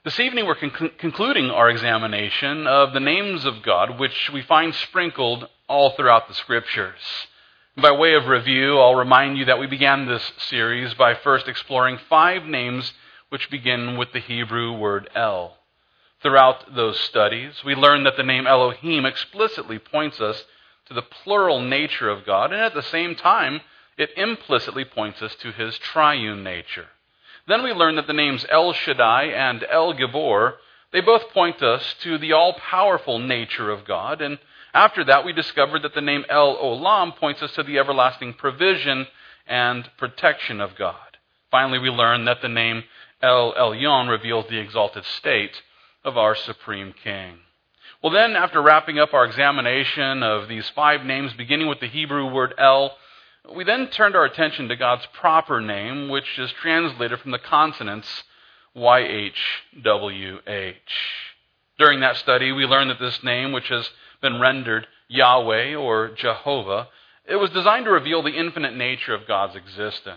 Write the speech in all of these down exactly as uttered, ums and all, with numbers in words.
This evening we're con- concluding our examination of the names of God, which we find sprinkled all throughout the Scriptures. By way of review, I'll remind you that we began this series by first exploring five names which begin with the Hebrew word El. Throughout those studies, we learned that the name Elohim explicitly points us to the plural nature of God, and at the same time, it implicitly points us to his triune nature. Then we learned that the names El Shaddai and El Gibor, they both point us to the all-powerful nature of God. And after that, we discovered that the name El Olam points us to the everlasting provision and protection of God. Finally, we learned that the name El Elyon reveals the exalted state of our Supreme King. Well then, after wrapping up our examination of these five names, beginning with the Hebrew word El, we then turned our attention to God's proper name, which is translated from the consonants Y H W H. During that study, we learned that this name, which has been rendered Yahweh or Jehovah, it was designed to reveal the infinite nature of God's existence.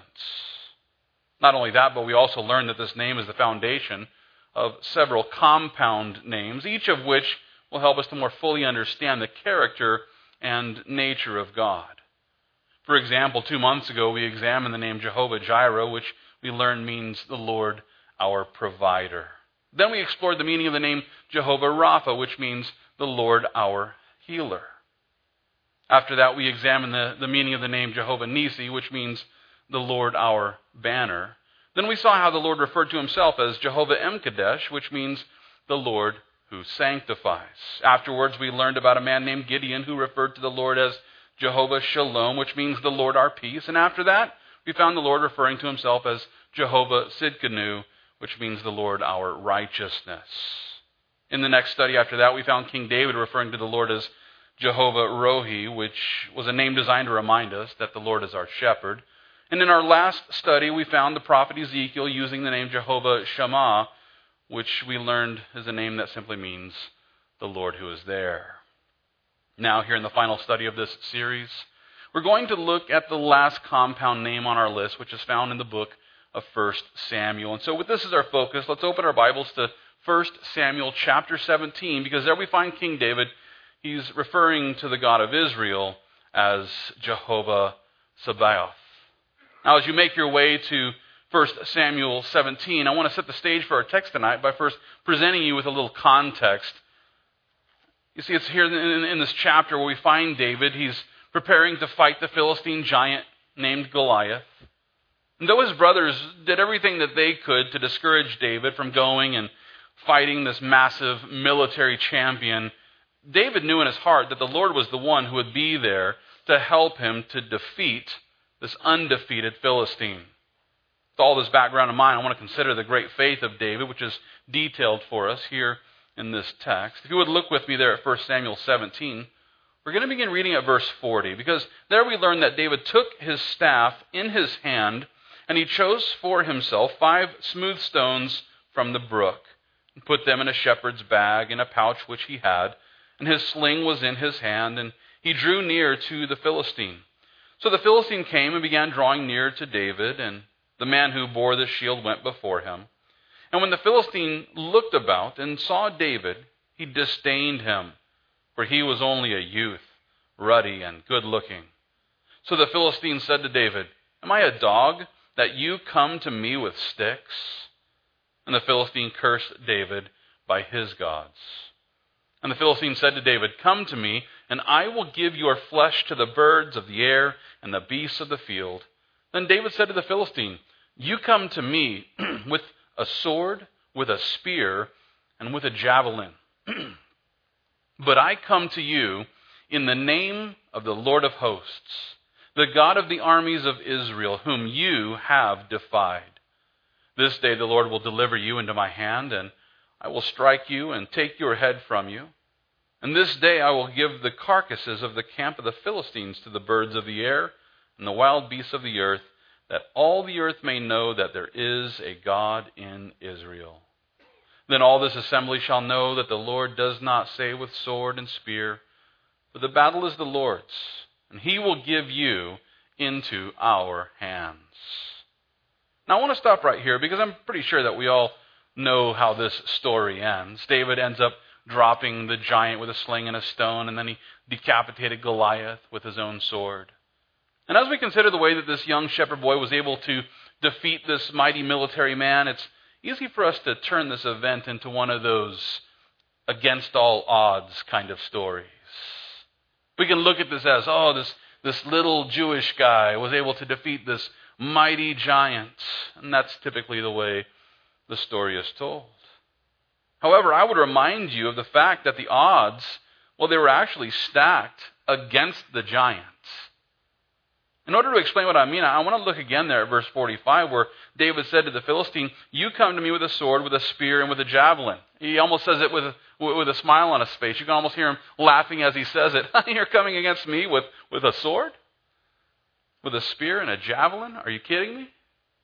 Not only that, but we also learned that this name is the foundation of several compound names, each of which will help us to more fully understand the character and nature of God. For example, two months ago, we examined the name Jehovah Jireh, which we learned means the Lord our provider. Then we explored the meaning of the name Jehovah Rapha, which means the Lord our healer. After that, we examined the, the meaning of the name Jehovah Nisi, which means the Lord our banner. Then we saw how the Lord referred to himself as Jehovah Emkadesh, which means the Lord who sanctifies. Afterwards, we learned about a man named Gideon who referred to the Lord as Jehovah Shalom, which means the Lord our peace. And after that, we found the Lord referring to himself as Jehovah Sidkenu, which means the Lord our righteousness. In the next study after that, we found King David referring to the Lord as Jehovah Rohi, which was a name designed to remind us that the Lord is our shepherd. And in our last study, we found the prophet Ezekiel using the name Jehovah Shammah, which we learned is a name that simply means the Lord who is there. Now, here in the final study of this series, we're going to look at the last compound name on our list, which is found in the book of First Samuel. And so with this as our focus, let's open our Bibles to First Samuel chapter seventeen, because there we find King David. He's referring to the God of Israel as Jehovah Sabaoth. Now, as you make your way to First Samuel seventeen, I want to set the stage for our text tonight by first presenting you with a little context. You see, it's here in, in this chapter where we find David. He's preparing to fight the Philistine giant named Goliath. And though his brothers did everything that they could to discourage David from going and fighting this massive military champion, David knew in his heart that the Lord was the one who would be there to help him to defeat this undefeated Philistine. With all this background in mind, I want to consider the great faith of David, which is detailed for us here in this text. If you would look with me there at First Samuel seventeen, we're going to begin reading at verse forty, because there we learn that David took his staff in his hand, and he chose for himself five smooth stones from the brook, and put them in a shepherd's bag in a pouch which he had, and his sling was in his hand, and he drew near to the Philistine. So the Philistine came and began drawing near to David, and the man who bore the shield went before him. And when the Philistine looked about and saw David, he disdained him, for he was only a youth, ruddy and good-looking. So the Philistine said to David, "Am I a dog that you come to me with sticks?" And the Philistine cursed David by his gods. And the Philistine said to David, "Come to me, and I will give your flesh to the birds of the air and the beasts of the field." Then David said to the Philistine, "You come to me with a sword, with a spear, and with a javelin. But I come to you in the name of the Lord of hosts, the God of the armies of Israel, whom you have defied. This day the Lord will deliver you into my hand, and I will strike you and take your head from you. And this day I will give the carcasses of the camp of the Philistines to the birds of the air and the wild beasts of the earth, that all the earth may know that there is a God in Israel. Then all this assembly shall know that the Lord does not say with sword and spear, but the battle is the Lord's, and he will give you into our hands." Now I want to stop right here, because I'm pretty sure that we all know how this story ends. David ends up dropping the giant with a sling and a stone, and then he decapitated Goliath with his own sword. And as we consider the way that this young shepherd boy was able to defeat this mighty military man, it's easy for us to turn this event into one of those against all odds kind of stories. We can look at this as, oh, this, this little Jewish guy was able to defeat this mighty giant. And that's typically the way the story is told. However, I would remind you of the fact that the odds, well, they were actually stacked against the giant. In order to explain what I mean, I want to look again there at verse forty-five, where David said to the Philistine, "You come to me with a sword, with a spear, and with a javelin." He almost says it with a, with a smile on his face. You can almost hear him laughing as he says it. "You're coming against me with, with a sword? With a spear and a javelin? Are you kidding me?"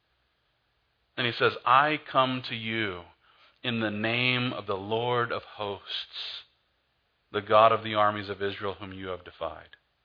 And he says, "I come to you in the name of the Lord of hosts, the God of the armies of Israel, whom you have defied."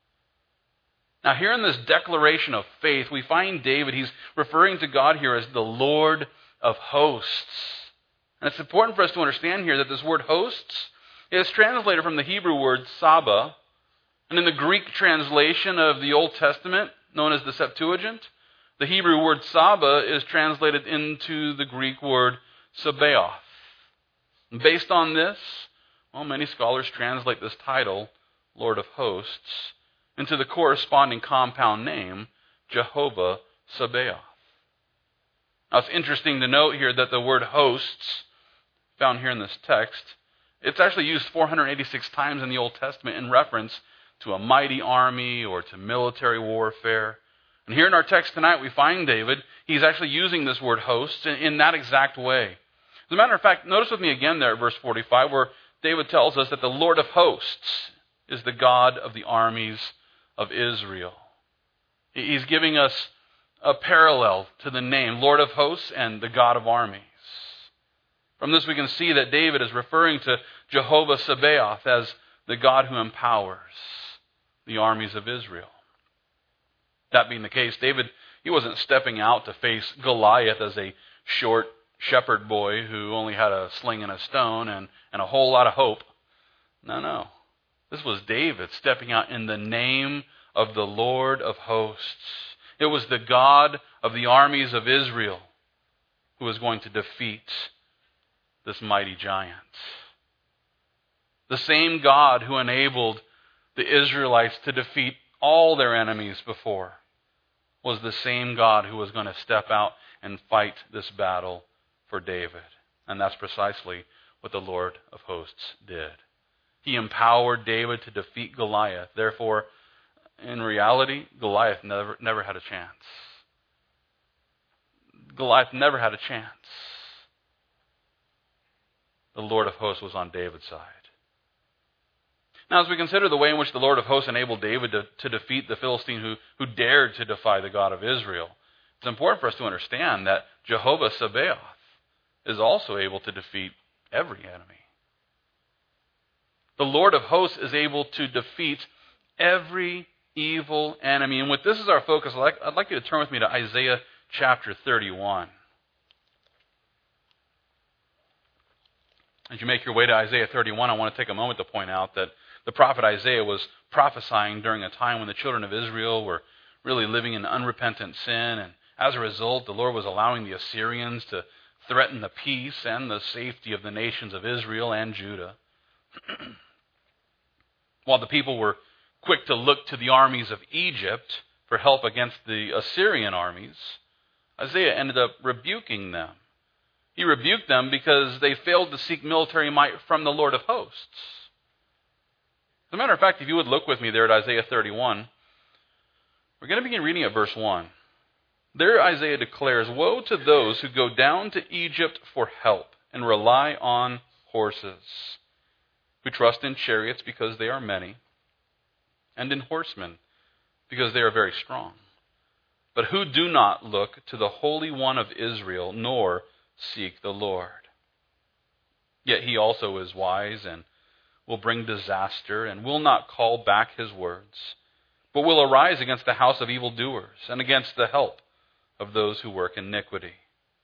Now, here in this declaration of faith, we find David, he's referring to God here as the Lord of hosts. And it's important for us to understand here that this word hosts is translated from the Hebrew word Saba. And in the Greek translation of the Old Testament, known as the Septuagint, the Hebrew word Saba is translated into the Greek word Sabaoth. And based on this, well, many scholars translate this title, Lord of Hosts, into the corresponding compound name, Jehovah Sabaoth. Now, it's interesting to note here that the word hosts, found here in this text, it's actually used four hundred eighty-six times in the Old Testament in reference to a mighty army or to military warfare. And here in our text tonight, we find David, he's actually using this word hosts in, in that exact way. As a matter of fact, notice with me again there at verse forty-five, where David tells us that the Lord of hosts is the God of the armies of Israel. He's giving us a parallel to the name, Lord of hosts and the God of armies. From this we can see that David is referring to Jehovah Sabaoth as the God who empowers the armies of Israel. That being the case, David, he wasn't stepping out to face Goliath as a short shepherd boy who only had a sling and a stone and, and a whole lot of hope. No, no. This was David stepping out in the name of the Lord of hosts. It was the God of the armies of Israel who was going to defeat this mighty giant. The same God who enabled the Israelites to defeat all their enemies before was the same God who was going to step out and fight this battle for David. And that's precisely what the Lord of hosts did. He empowered David to defeat Goliath. Therefore, in reality, Goliath never, never had a chance. Goliath never had a chance. The Lord of hosts was on David's side. Now, as we consider the way in which the Lord of hosts enabled David to, to defeat the Philistine who, who dared to defy the God of Israel, it's important for us to understand that Jehovah Sabaoth is also able to defeat every enemy. The Lord of hosts is able to defeat every evil enemy. And with this as our focus, I'd like, I'd like you to turn with me to Isaiah chapter thirty-one. As you make your way to Isaiah thirty-one, I want to take a moment to point out that the prophet Isaiah was prophesying during a time when the children of Israel were really living in unrepentant sin. And as a result, the Lord was allowing the Assyrians to threaten the peace and the safety of the nations of Israel and Judah. While the people were quick to look to the armies of Egypt for help against the Assyrian armies, Isaiah ended up rebuking them. He rebuked them because they failed to seek military might from the Lord of hosts. As a matter of fact, if you would look with me there at Isaiah thirty-one, we're going to begin reading at verse one. There Isaiah declares, "Woe to those who go down to Egypt for help and rely on horses, who trust in chariots because they are many, and in horsemen because they are very strong, but who do not look to the Holy One of Israel, nor seek the Lord. Yet he also is wise and will bring disaster and will not call back his words, but will arise against the house of evildoers and against the help of those who work iniquity.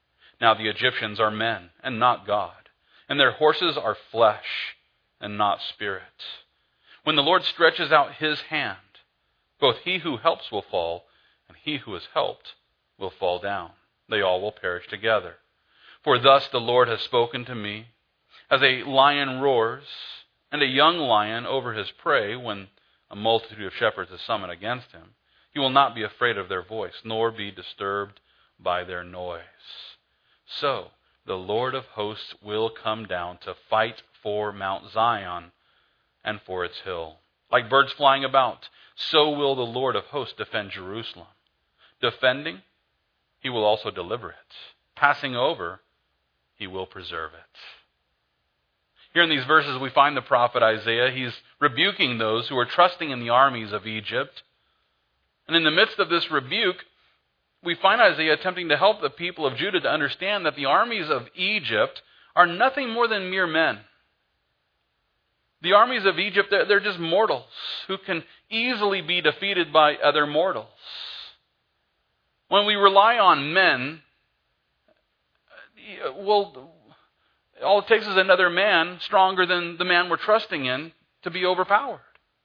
Now the Egyptians are men, and not God, and their horses are flesh, and not spirit. When the Lord stretches out his hand, both he who helps will fall, and he who is helped will fall down. They all will perish together. For thus the Lord has spoken to me, as a lion roars, and a young lion over his prey when a multitude of shepherds is summoned against him. He will not be afraid of their voice, nor be disturbed by their noise. So the Lord of hosts will come down to fight for Mount Zion and for its hill. Like birds flying about, so will the Lord of hosts defend Jerusalem. Defending, he will also deliver it. Passing over, he will preserve it. Here in these verses we find the prophet Isaiah. He's rebuking those who are trusting in the armies of Egypt. And in the midst of this rebuke, we find Isaiah attempting to help the people of Judah to understand that the armies of Egypt are nothing more than mere men. The armies of Egypt, they're, they're just mortals who can easily be defeated by other mortals. When we rely on men, well, all it takes is another man stronger than the man we're trusting in to be overpowered.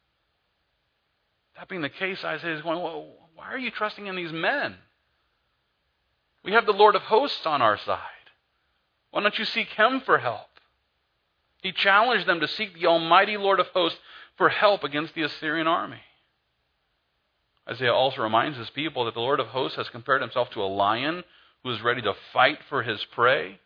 That being the case, Isaiah is going, well, why are you trusting in these men? We have the Lord of hosts on our side. Why don't you seek him for help? He challenged them to seek the almighty Lord of hosts for help against the Assyrian army. Isaiah also reminds his people that the Lord of hosts has compared himself to a lion who is ready to fight for his prey.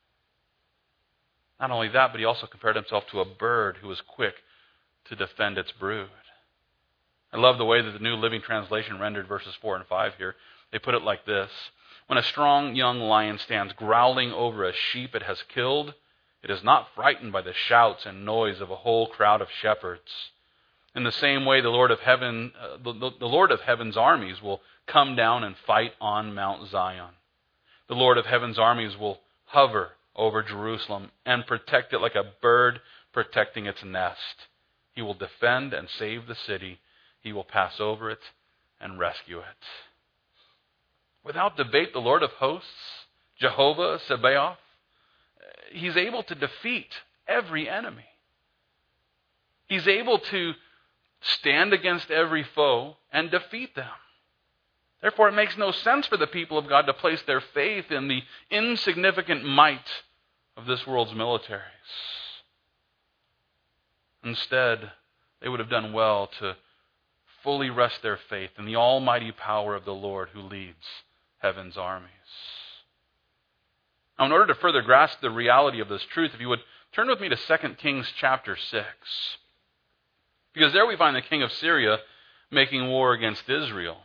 Not only that, but he also compared himself to a bird who is quick to defend its brood. I love the way that the New Living Translation rendered verses four and five here. They put it like this: when a strong young lion stands growling over a sheep it has killed, it is not frightened by the shouts and noise of a whole crowd of shepherds. In the same way, the Lord of heaven, uh, the, the Lord of heaven's armies will come down and fight on Mount Zion. The Lord of heaven's armies will hover over Jerusalem and protect it like a bird protecting its nest. He will defend and save the city. He will pass over it and rescue it. Without debate, the Lord of hosts, Jehovah Sabaoth, he's able to defeat every enemy. He's able to stand against every foe and defeat them. Therefore, it makes no sense for the people of God to place their faith in the insignificant might of this world's militaries. Instead, they would have done well to fully rest their faith in the almighty power of the Lord who leads heaven's armies. Now, in order to further grasp the reality of this truth, if you would turn with me to Second Kings chapter six. Because there we find the king of Syria making war against Israel.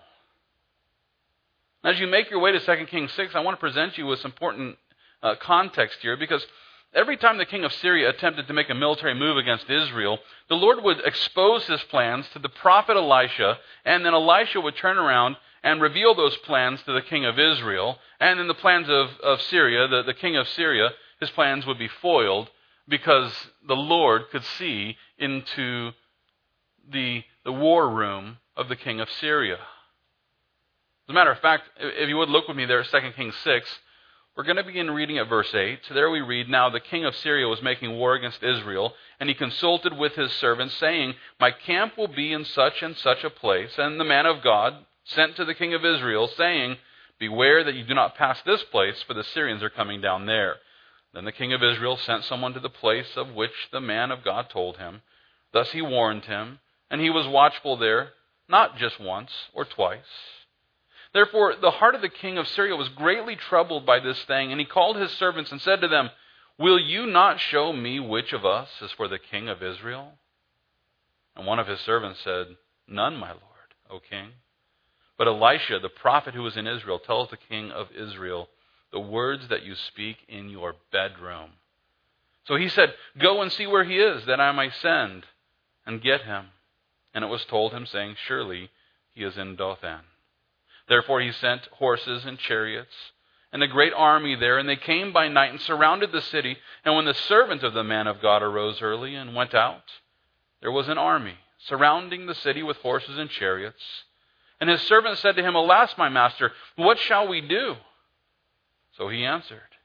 As you make your way to Second Kings six, I want to present you with some important uh, context here, because every time the king of Syria attempted to make a military move against Israel, the Lord would expose his plans to the prophet Elisha, and then Elisha would turn around and reveal those plans to the king of Israel. And in the plans of, of Syria, the, the king of Syria, his plans would be foiled because the Lord could see into the, the war room of the king of Syria. As a matter of fact, if you would look with me there at Second Kings six, we're going to begin reading at verse eight. So there we read, "Now the king of Syria was making war against Israel, and he consulted with his servants, saying, 'My camp will be in such and such a place.' And the man of God sent to the king of Israel, saying, 'Beware that you do not pass this place, for the Syrians are coming down there.' Then the king of Israel sent someone to the place of which the man of God told him. Thus he warned him, and he was watchful there, not just once or twice. Therefore, the heart of the king of Syria was greatly troubled by this thing, and he called his servants and said to them, 'Will you not show me which of us is for the king of Israel?' And one of his servants said, 'None, my lord, O king.' But Elisha, the prophet who was in Israel, tells the king of Israel the words that you speak in your bedroom. So he said, 'Go and see where he is, that I may send and get him.' And it was told him, saying, 'Surely he is in Dothan.' Therefore he sent horses and chariots and a great army there, and they came by night and surrounded the city. And when the servant of the man of God arose early and went out, there was an army surrounding the city with horses and chariots. And his servant said to him, 'Alas, my master, what shall we do?' So he answered,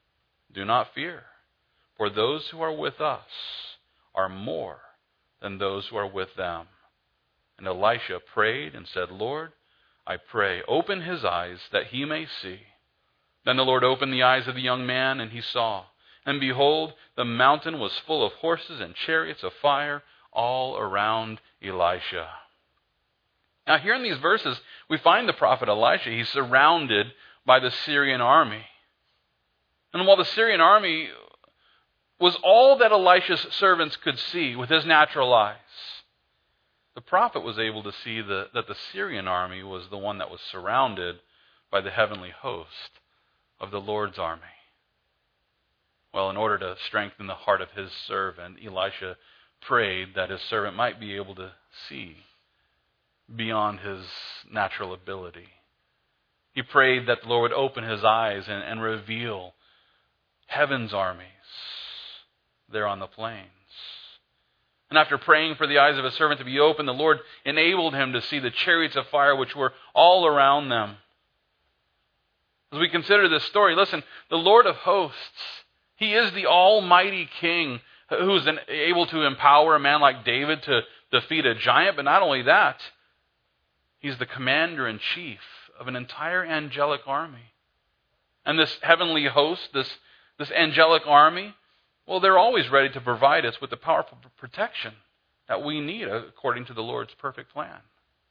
Do not fear, for those who are with us are more than those who are with them." And Elisha prayed and said, "Lord, I pray, open his eyes that he may see." Then the Lord opened the eyes of the young man, and he saw. And behold, the mountain was full of horses and chariots of fire all around Elisha. Now here in these verses, we find the prophet Elisha. He's surrounded by the Syrian army. And while the Syrian army was all that Elisha's servants could see with his natural eyes, the prophet was able to see the, that the Syrian army was the one that was surrounded by the heavenly host of the Lord's army. Well, in order to strengthen the heart of his servant, Elisha prayed that his servant might be able to see beyond his natural ability. He prayed that the Lord would open his eyes and, and reveal heaven's armies there on the plains. And after praying for the eyes of his servant to be opened, the Lord enabled him to see the chariots of fire which were all around them. As we consider this story, listen, the Lord of hosts, He is the almighty King who's able to empower a man like David to defeat a giant. But not only that, He's the commander-in-chief of an entire angelic army. And this heavenly host, this, this angelic army, well, they're always ready to provide us with the powerful protection that we need according to the Lord's perfect plan.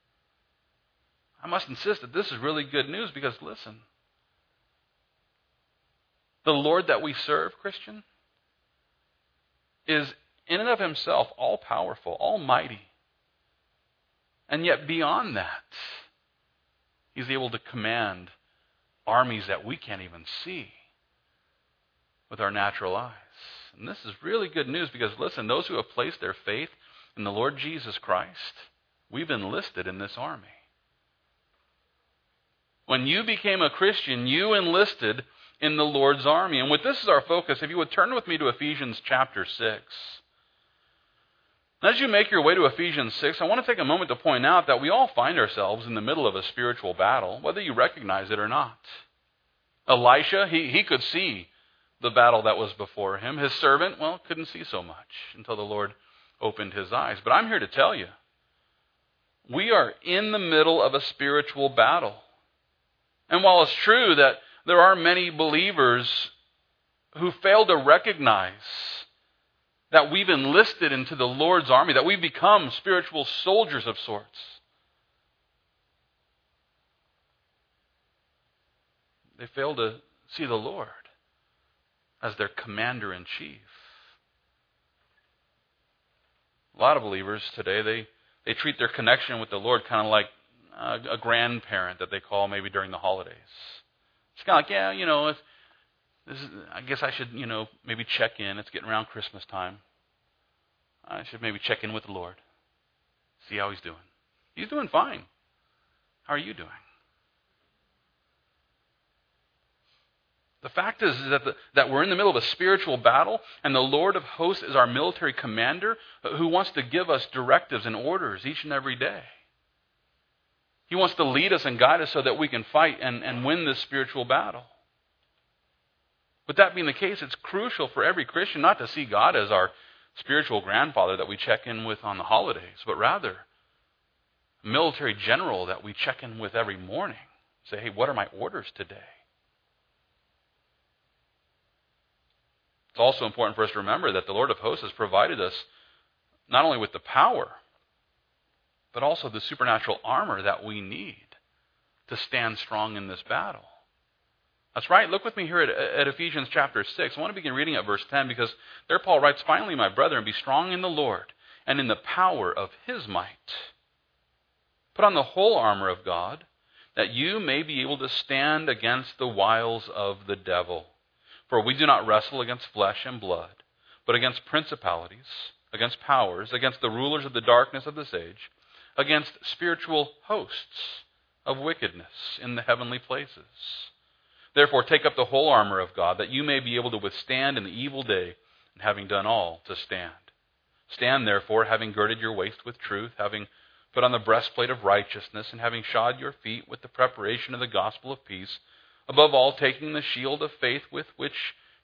I must insist that this is really good news because, listen, the Lord that we serve, Christian, is in and of Himself all-powerful, almighty. And yet beyond that, He's able to command armies that we can't even see with our natural eyes. And this is really good news because, listen, those who have placed their faith in the Lord Jesus Christ, we've enlisted in this army. When you became a Christian, you enlisted in the Lord's army. And with this as our focus, if you would turn with me to Ephesians chapter six. As you make your way to Ephesians six, I want to take a moment to point out that we all find ourselves in the middle of a spiritual battle, whether you recognize it or not. Elisha, he, he could see the battle that was before him. His servant, well, couldn't see so much until the Lord opened his eyes. But I'm here to tell you, we are in the middle of a spiritual battle. And while it's true that there are many believers who fail to recognize that we've enlisted into the Lord's army, that we've become spiritual soldiers of sorts, they fail to see the Lord as their commander-in-chief. A lot of believers today, they, they treat their connection with the Lord kind of like a, a grandparent that they call maybe during the holidays. It's kind of like, yeah, you know, if this is, I guess I should, you know, maybe check in. It's getting around Christmas time. I should maybe check in with the Lord. See how He's doing. He's doing fine. How are you doing? The fact is, is that, the, that we're in the middle of a spiritual battle, and the Lord of hosts is our military commander who wants to give us directives and orders each and every day. He wants to lead us and guide us so that we can fight and, and win this spiritual battle. With that being the case, it's crucial for every Christian not to see God as our spiritual grandfather that we check in with on the holidays, but rather a military general that we check in with every morning. Say, hey, what are my orders today? It's also important for us to remember that the Lord of hosts has provided us not only with the power, but also the supernatural armor that we need to stand strong in this battle. That's right. Look with me here at, at Ephesians chapter six. I want to begin reading at verse ten because there Paul writes, "Finally, my brethren, be strong in the Lord and in the power of His might. Put on the whole armor of God, that you may be able to stand against the wiles of the devil. For we do not wrestle against flesh and blood, but against principalities, against powers, against the rulers of the darkness of this age, against spiritual hosts of wickedness in the heavenly places. Therefore, take up the whole armor of God, that you may be able to withstand in the evil day, and having done all, to stand. Stand, therefore, having girded your waist with truth, having put on the breastplate of righteousness, and having shod your feet with the preparation of the gospel of peace, above all, taking the shield of faith with which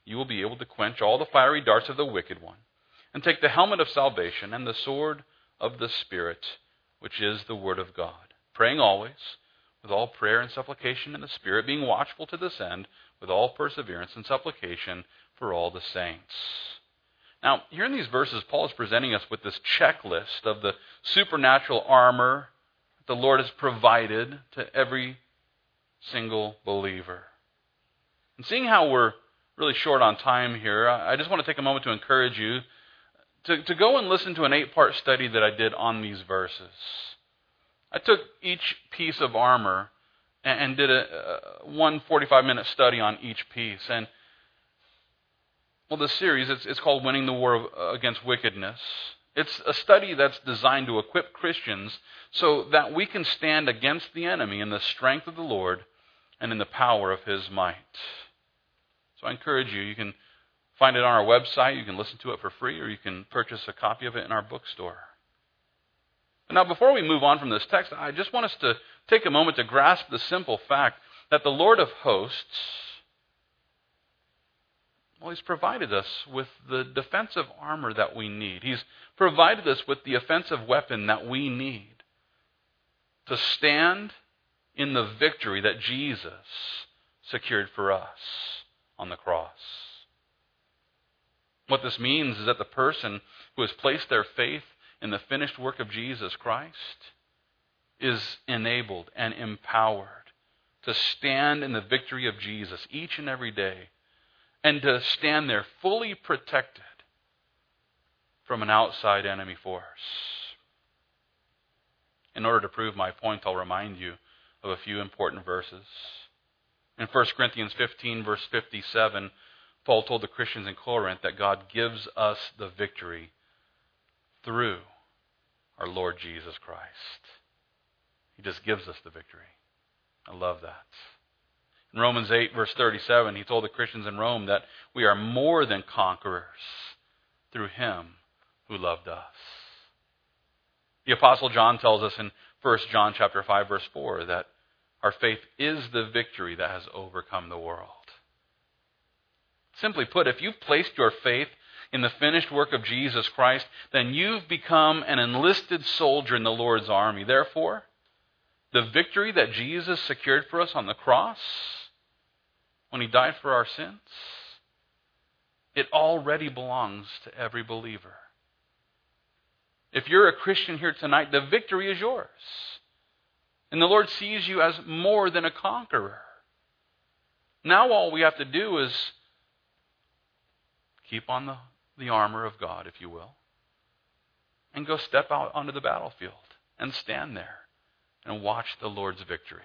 you will be able to quench all the fiery darts of the wicked one, and take the helmet of salvation and the sword of the Spirit, which is the word of God, praying always with all prayer and supplication in the Spirit, being watchful to this end with all perseverance and supplication for all the saints. Now, here in these verses, Paul is presenting us with this checklist of the supernatural armor that the Lord has provided to every single believer. And seeing how we're really short on time here, I just want to take a moment to encourage you to, to go and listen to an eight-part study that I did on these verses. I took each piece of armor and, and did a, a one forty-five minute study on each piece. And well, this series, it's, it's called Winning the War of, uh, Against Wickedness. It's a study that's designed to equip Christians so that we can stand against the enemy in the strength of the Lord and in the power of His might. So I encourage you, you can find it on our website, you can listen to it for free, or you can purchase a copy of it in our bookstore. Now, before we move on from this text, I just want us to take a moment to grasp the simple fact that the Lord of hosts, well, He's provided us with the defensive armor that we need. He's provided us with the offensive weapon that we need to stand in the victory that Jesus secured for us on the cross. What this means is that the person who has placed their faith in the finished work of Jesus Christ is enabled and empowered to stand in the victory of Jesus each and every day, and to stand there fully protected from an outside enemy force. In order to prove my point, I'll remind you of a few important verses. In First Corinthians fifteen, verse fifty-seven, Paul told the Christians in Corinth that God gives us the victory through our Lord Jesus Christ. He just gives us the victory. I love that. In Romans eight, verse thirty-seven, he told the Christians in Rome that we are more than conquerors through Him who loved us. The Apostle John tells us in First John chapter five, verse four, that our faith is the victory that has overcome the world. Simply put, if you've placed your faith in the finished work of Jesus Christ, then you've become an enlisted soldier in the Lord's army. Therefore, the victory that Jesus secured for us on the cross, when He died for our sins, it already belongs to every believer. If you're a Christian here tonight, the victory is yours. And the Lord sees you as more than a conqueror. Now all we have to do is keep on the, the armor of God, if you will, and go step out onto the battlefield and stand there and watch the Lord's victory.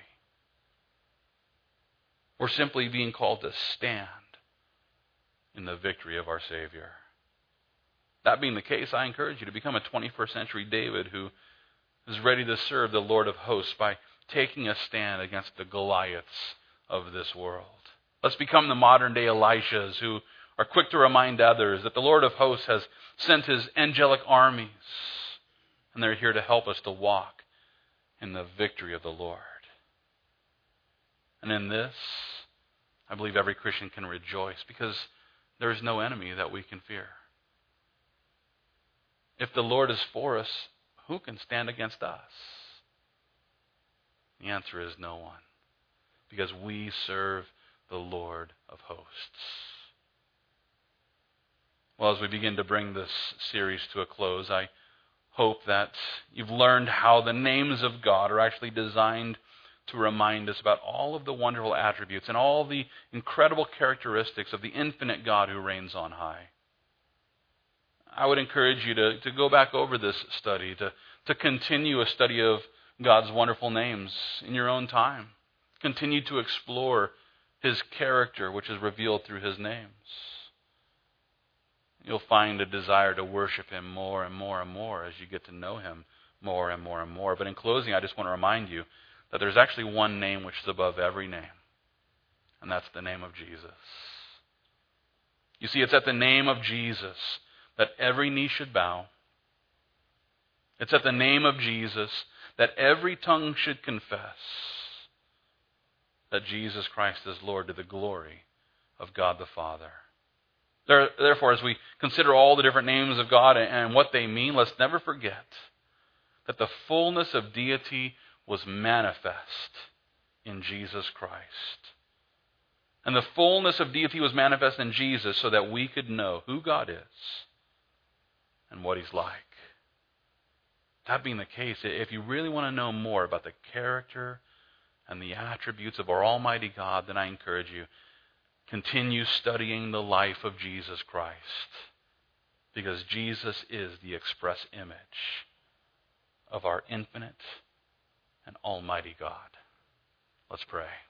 We're simply being called to stand in the victory of our Savior. That being the case, I encourage you to become a twenty-first century David who is ready to serve the Lord of hosts by taking a stand against the Goliaths of this world. Let's become the modern day Elishas who are quick to remind others that the Lord of hosts has sent His angelic armies, and they're here to help us to walk in the victory of the Lord. And in this, I believe every Christian can rejoice because there is no enemy that we can fear. If the Lord is for us, who can stand against us? The answer is no one, because we serve the Lord of hosts. Well, as we begin to bring this series to a close, I hope that you've learned how the names of God are actually designed to remind us about all of the wonderful attributes and all the incredible characteristics of the infinite God who reigns on high. I would encourage you to, to go back over this study, to, to continue a study of God's wonderful names in your own time. Continue to explore His character, which is revealed through His names. You'll find a desire to worship Him more and more and more as you get to know Him more and more and more. But in closing, I just want to remind you that there's actually one name which is above every name, and that's the name of Jesus. You see, it's at the name of Jesus that every knee should bow. It's at the name of Jesus that every tongue should confess that Jesus Christ is Lord, to the glory of God the Father. There, therefore, as we consider all the different names of God and, and what they mean, let's never forget that the fullness of deity was manifest in Jesus Christ. And the fullness of deity was manifest in Jesus so that we could know who God is and what He's like. That being the case, if you really want to know more about the character and the attributes of our Almighty God, then I encourage you, continue studying the life of Jesus Christ, because Jesus is the express image of our infinite and almighty God. Let's pray.